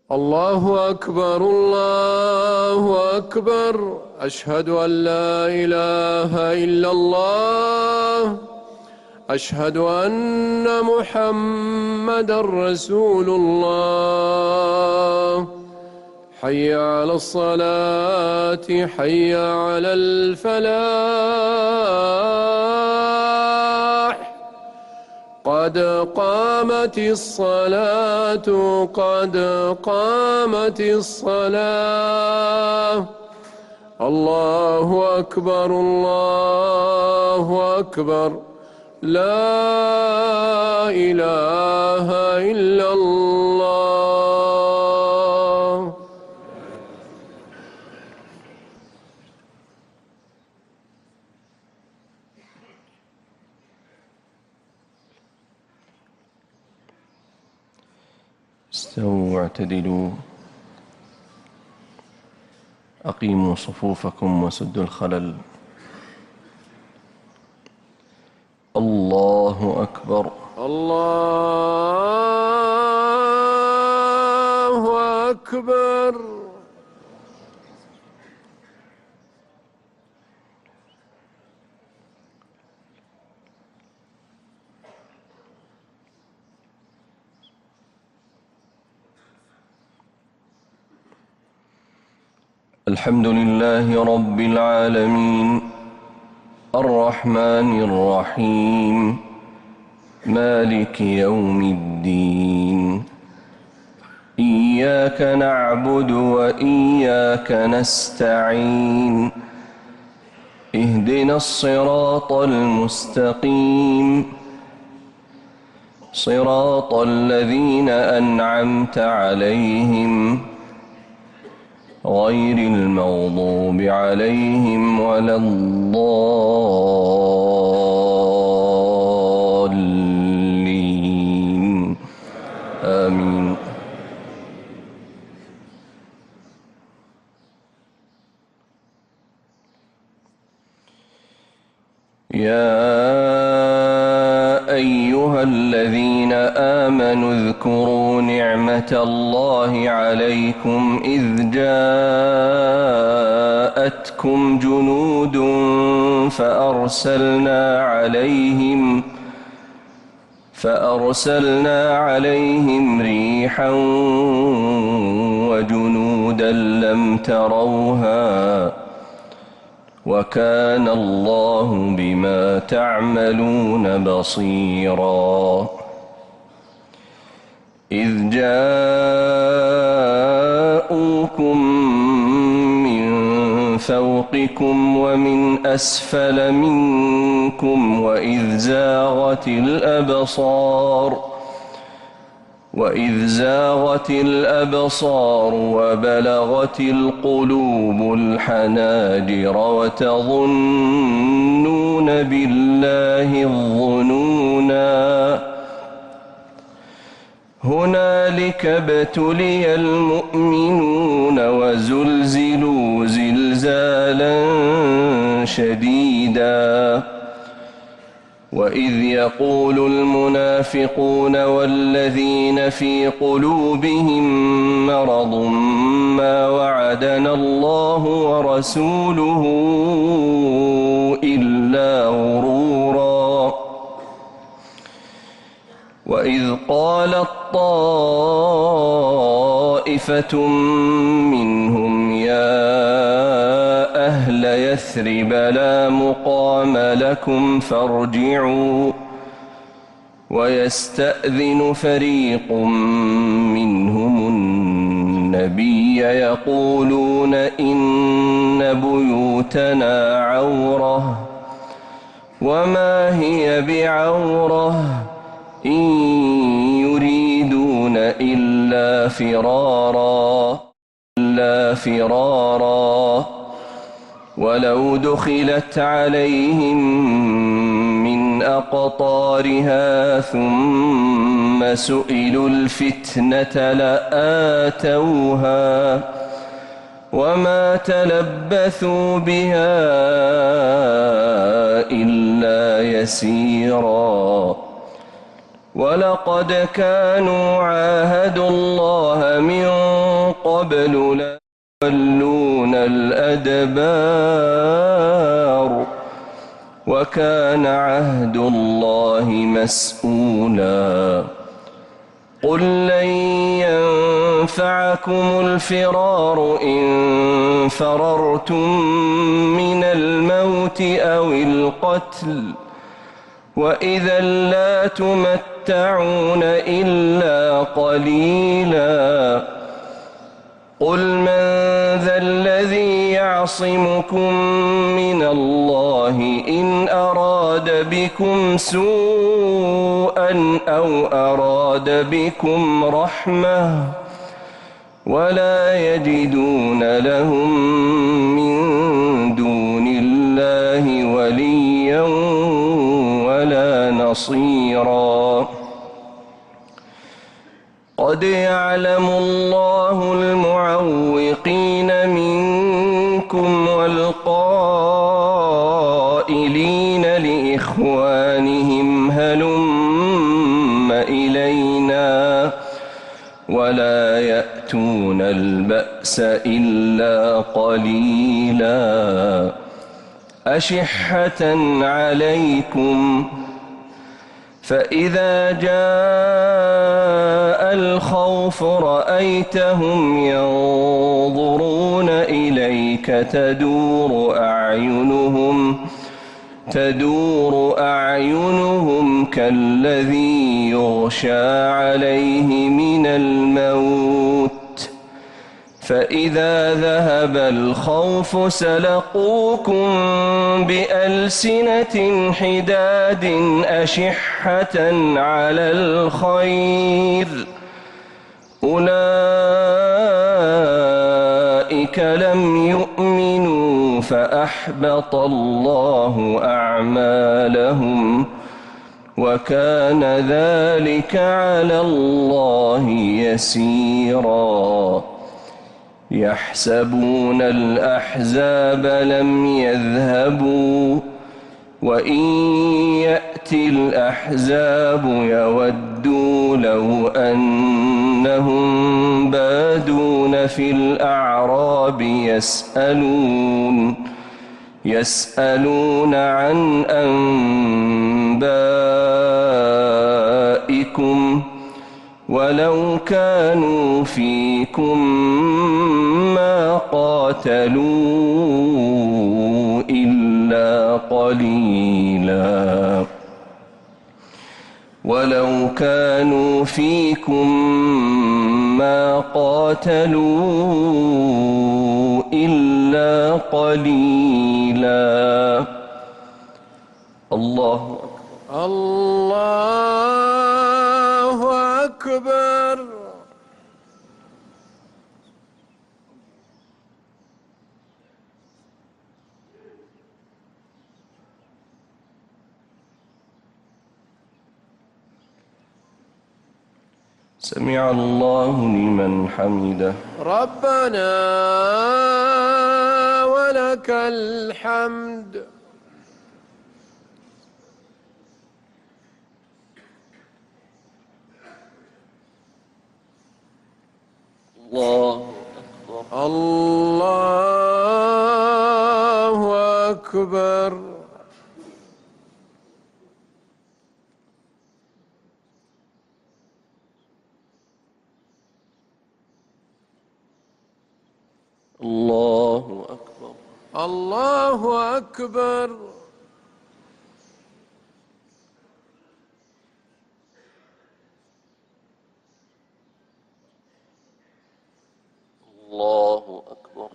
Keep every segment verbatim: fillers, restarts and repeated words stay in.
الله أكبر الله أكبر. أشهد أن لا إله إلا الله. أشهد أن محمدًا رسول الله. حي على الصلاة حي على الفلاح. قد قامت الصلاة قد قامت الصلاة. الله أكبر الله أكبر. لا إله إلا الله. استووا واعتدلوا. أقيموا صفوفكم وسدوا الخلل. الله أكبر. الله أكبر. الحمد لله رب العالمين الرحمن الرحيم مالك يوم الدين. إياك نعبد وإياك نستعين. اهدنا الصراط المستقيم صراط الذين أنعمت عليهم غير المغضوب عليهم ولا الضالين. آمين. يا أيها الذين آمنوا اذكروا نعمة الله عليكم إذ جاءتكم جنود فأرسلنا عليهم فأرسلنا عليهم ريحا وجنودا لم تروها وكان الله بما تعملون بصيرا. إذ جاءوكم من فوقكم ومن أسفل منكم وإذ زاغت الأبصار وإذ زاغت الأبصار وبلغت القلوب الحناجر وتظنون بالله الظنونا. هنالك ابتلي المؤمنون وزلزلوا زلزالا شديدا. وإذ يقول المنافقون والذين في قلوبهم مرض ما وعدنا الله ورسوله إلا غرورا. وإذ قالت طائفة منهم يا أهل يثرب لا مقام لكم فارجعوا. ويستأذن فريق منهم النبي يقولون إن بيوتنا عورة وما هي بعورة إن يريدون إلا فرارا إلا فرارا ولو دخلت عليهم من أقطارها ثم سئلوا الفتنة لآتوها وما تلبثوا بها إلا يسيرا. ولقد كانوا عاهدوا الله من قبل لا يولون الأدبار وكان عهد الله مسؤولا قل لن ينفعكم الفرار إن فررتم من الموت أو القتل وإذا لا تمتعون إلا قليلا قل من ذا الذي يعصمكم من الله إن أراد بكم سوءا أو أراد بكم رحمة ولا يجدون لهم من دون الله وليا ولا نصيرا قد يعلم الله المعوقين منكم والقائلين لإخوانهم هلم إلينا ولا يأتون البأس إلا قليلا أشحة عليكم فإذا جاء الخوف رأيتهم ينظرون إليك تدور أعينهم تدور أعينهم كالذي يغشى عليه من الموت فإذا ذهب الخوف سلقوكم بألسنة حداد أشحة على الخير أولئك لم يؤمنوا فأحبط الله أعمالهم وكان ذلك على الله يسيرا يحسبون الأحزاب لم يذهبوا وإن يأتي الأحزاب يودوا لو أنهم بادون في الأعراب يسألون يسألون عن أنبائكم ولو كانوا فيكم ما قاتلوا إلا قليلا ولو كانوا فيكم ما قاتلوا إلا قليلا الله الله أكبر سمع الله لمن حمده ربنا ولك الحمد الله الله أكبر الله أكبر الله أكبر الله أكبر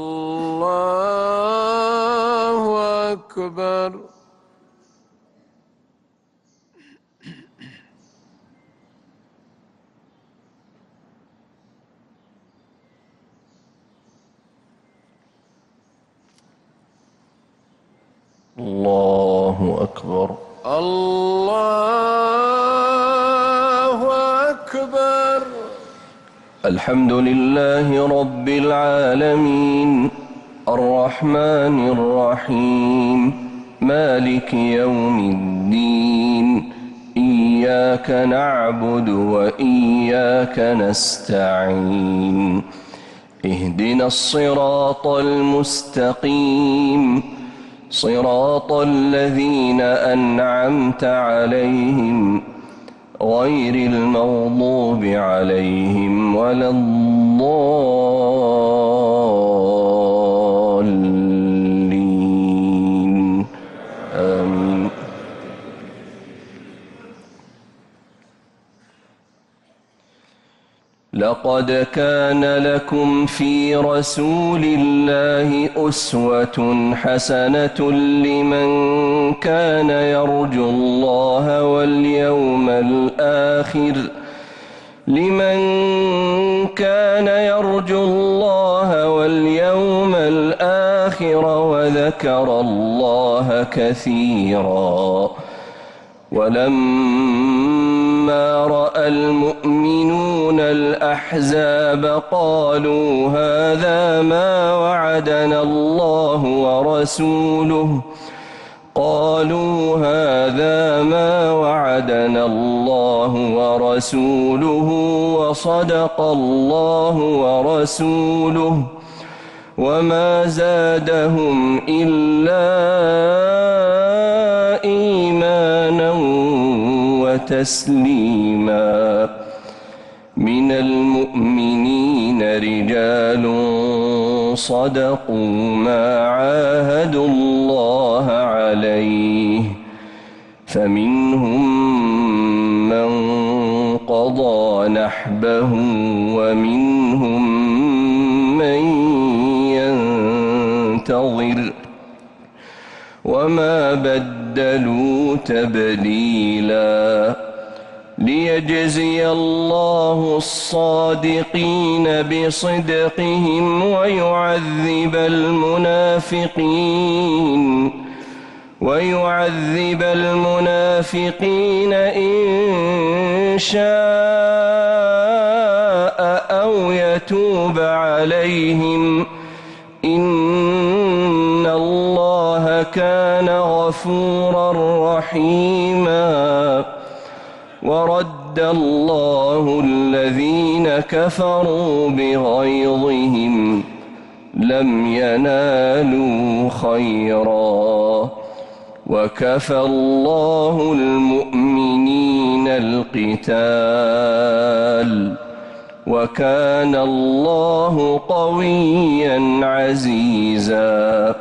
الله أكبر الله أكبر الله أكبر الحمد لله رب العالمين الرحمن الرحيم مالك يوم الدين إياك نعبد وإياك نستعين اهدنا الصراط المستقيم صراط الذين أنعمت عليهم غير المغضوب عليهم ولا الضالين آمين. لقد كان لكم في رسول الله أسوة حسنة لمن كان يرجو الله واليوم الآخر لمن كان يرجو الله واليوم الآخر وذكر الله كثيرا. ولما رأى المؤمنون الأحزاب قالوا هذا ما وعدنا الله ورسوله قالوا هذا ما وعدنا الله ورسوله وصدق الله ورسوله وما زادهم إلا إيمانا وتسليما. من المؤمنين رجال صدقوا ما عاهدوا الله عليه فمنهم من قضى نحبه ومنهم من ينتظر وما بدلوا تبديلا. ليجزي الله الصادقين بصدقهم ويعذب المنافقين ويعذب المنافقين إن شاء أو يتوب عليهم إن الله كان غفورا رحيما. ورد الله الذين كفروا بغيظهم لم ينالوا خيرا وكفى الله المؤمنين القتال وكان الله قويا عزيزا.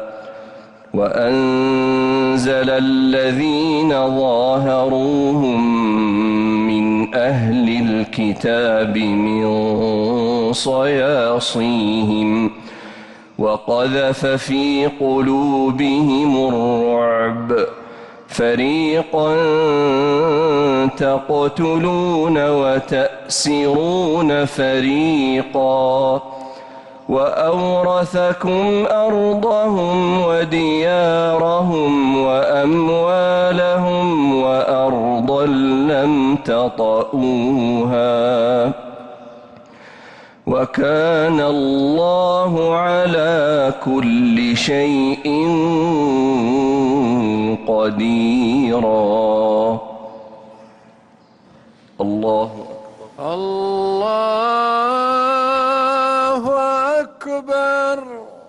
وأنزل الذين ظاهروهم من أهل الكتاب من صياصيهم وقذف في قلوبهم الرعب فريقا تقتلون وتأسرون فريقا وأورثكم أرضهم وديارهم وأموالهم وأرضا لم تطئوها وكان الله على كل شيء قديرا. الله أكبر. الله أكبر.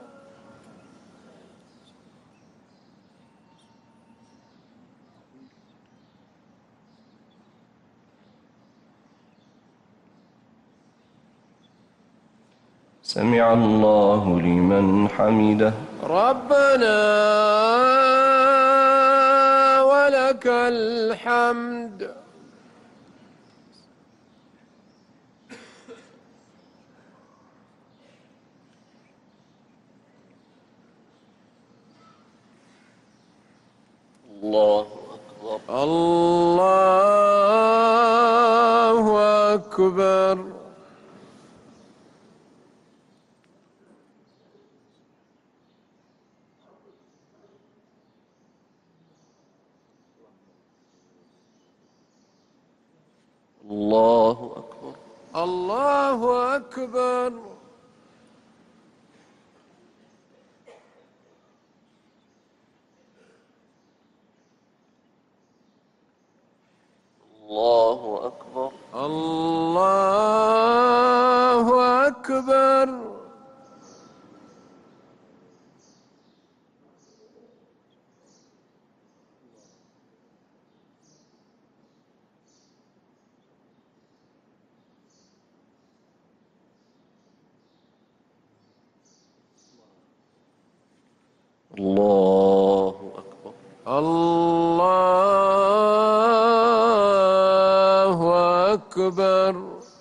سمع الله لمن حمده. ربنا ولك الحمد. الله أكبر. الله أكبر. الله أكبر. الله أكبر. الله أكبر. الله أكبر. الله أكبر. الله أكبر.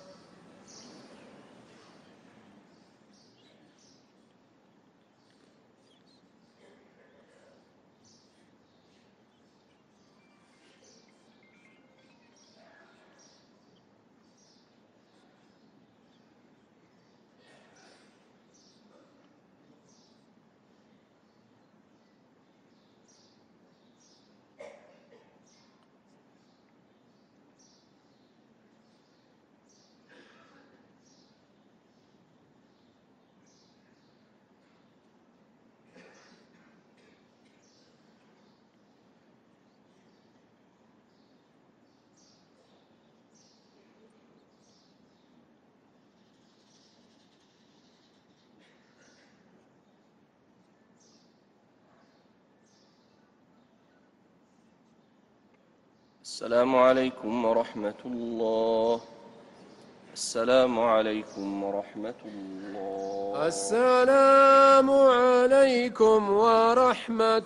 السلام عليكم ورحمة الله. السلام عليكم ورحمة الله. السلام عليكم ورحمة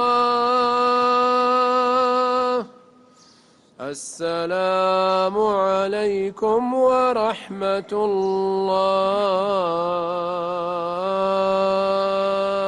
الله. السلام عليكم ورحمة الله.